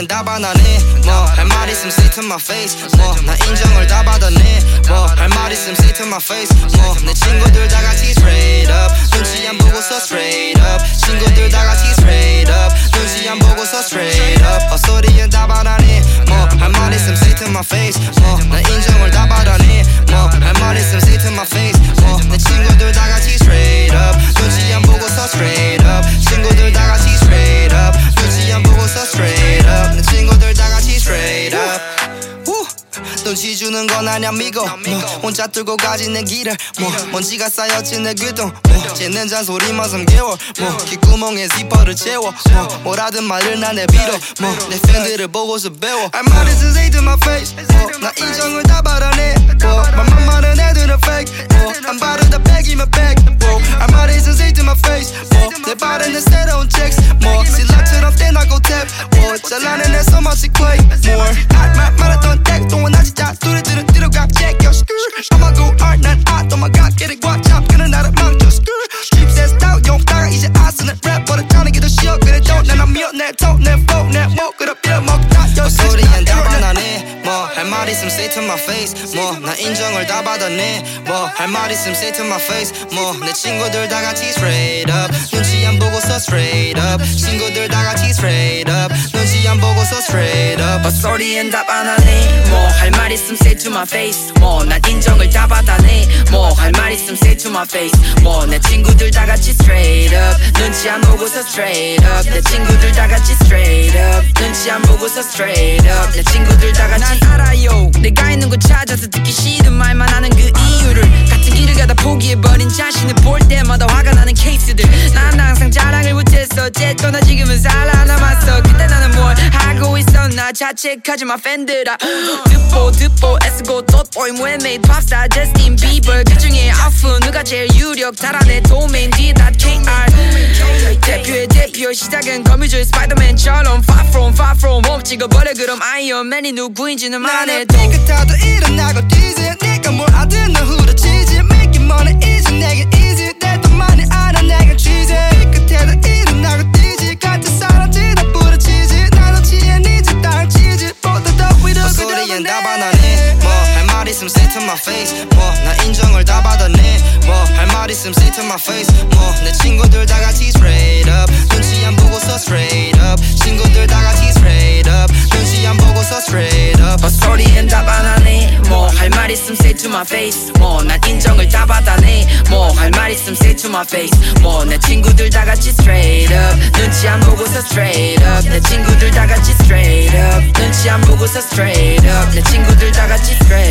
소리엔 답 안 하네 뭐 할 말 있음 say to my face 뭐 나 인정을 다 받았네 뭐 할 말 있음 say to my face 뭐 내 친구들 다 같이 straight up 눈치 안 보고서 straight up 친구들 다 같이 straight up 눈치 안 보고서 straight up 소리엔 답 안 하네 뭐 할 말 있음 say to my face 뭐 나 인정을 다 받았네 뭐 할 말 있음 say to my face 뭐 내 친구들 다 같이 straight up 눈치 안 보고서 straight up 친구들 다 같이 straight up 눈치 안 보고서 straight up 내 친구들 다 같이 straight up 눈치 주는 건 아냐 미고 뭐 혼자 뚫고 가진 내 길을 뭐 먼지가 쌓였지 내 귀동 뭐 짖는 잔소리만 삼개월 뭐 귓구멍에 지퍼를 채워 뭐 뭐라든 말을 나 내비로 뭐 내 팬들을 보고서 배워 할 말 있음 say to my face 뭐 나 인정을 다 받아내 뭐 맘만 많은 애들은 fake 뭐 안 바르다 백이면 백 뭐 할 말 있음 say to my face 뭐 내 발은 내 새로운 checks 뭐 신라처럼 떼나고 탭 뭐 잘나는 애 so much play more 말했던 땡 동안 아직 둘이들은 뒤로 가 check your skirt I'ma go hard 난 또 my god get it watch out 그는 나를 망쳐 skirt Street says down 용따가 이제 아스는 랩 버릇하는 게 더 쉬워 그래도 난 미워 내 톤 내 flow 내 목으로 빌어먹다 소리엔 답 안 하네 뭐 할 말 있음 say to my face 뭐 나 인정을 다 받았네 뭐 할 말 있음 say to my face 뭐 내 친구들 다 같이 straight up 눈치 안 보고서 straight up 친구들 다 같이 straight up 눈치 안 보고서 straight up 소리엔 답 안 하네 뭐 할 말 있음 say to my face 뭐 난 인정을 다 받아내 뭐 할 말 있음 say to my face 뭐 내 친구들 다 같이 straight up 눈치 안 보고서 straight up 내 친구들 다 같이 straight up 눈치 안 보고서 straight up 내 친구들 다 같이 난 알아요 내가 있는 곳 찾아서 듣기 싫은 말만 하는 그 이유를 같은 길을 가다 포기해버린 자신을 볼 때마다 화가 나는 케이스들 난 항상 자랑을 못했어 어쨌든 나 지금은 살아남았어 그때 나는 뭘 하고 있었나 자책하지 마 팬들아 듣보 애쓰고 돋보이 웨메이드 팝스타 저스틴 비버 그중에 아프 누가 제일 유력 달아내 도메인 D.KR 대표의 대표 시작은 거미줄 스파이더맨처럼 far from 목 찍어버려 그럼 아이언맨이 누구인지는 안해 나는 삐끗하도 일어나고 뒤지 네가 뭘 하든 난 후려치지 Making money easy 내겐 easy 내 돈 많이 알아 내겐 cheesy 삐끗해도 일어나고 뒤지 같은 사람들 다 부러치지 나도 취해 니지 땅 치지 보다도 위로 소리엔 답 안 하네 뭐 할 말 있음 say to my face 뭐 나 인정을 다 받았네 뭐 할 말 있음 say to my face 뭐 내 친구들 다 같이 straight up 눈치 안 보고서 straight up 친구들 다 같이 straight up 눈치 안 보고서 straight up 소리엔 답 안 하네 뭐 할 말 있음 say to my face 뭐 난 인정을 다 받아내 뭐 할 말 있음 say to my face 뭐 내 친구들 다 같이 straight up 눈치 안 보고서 straight up 내 친구들 다 같이 straight up 눈치 안 보고서 straight up 내 친구들 다 같이 straight